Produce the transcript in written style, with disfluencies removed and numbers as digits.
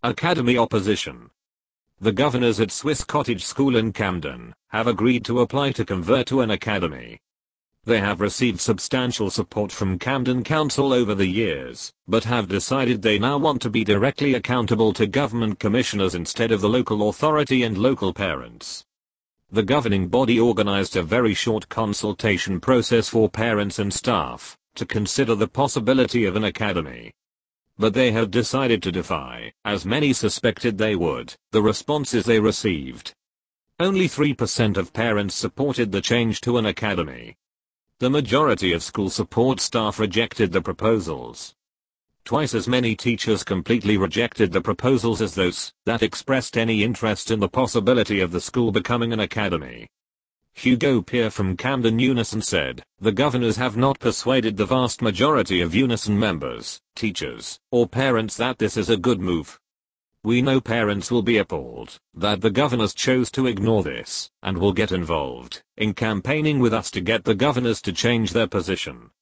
Academy opposition. The governors at Swiss Cottage School in Camden have agreed to apply to convert to an academy. They have received substantial support from Camden Council over the years, but have decided they now want to be directly accountable to government commissioners instead of the local authority and local parents. The governing body organized a very short consultation process for parents and staff to consider the possibility of an academy. But they have decided to defy, as many suspected they would, the responses they received. Only 3% of parents supported the change to an academy. The majority of school support staff rejected the proposals. Twice as many teachers completely rejected the proposals as those that expressed any interest in the possibility of the school becoming an academy. Hugo Peer from Camden Unison said, "The governors have not persuaded the vast majority of Unison members, teachers, or parents that this is a good move. We know parents will be appalled that the governors chose to ignore this and will get involved in campaigning with us to get the governors to change their position."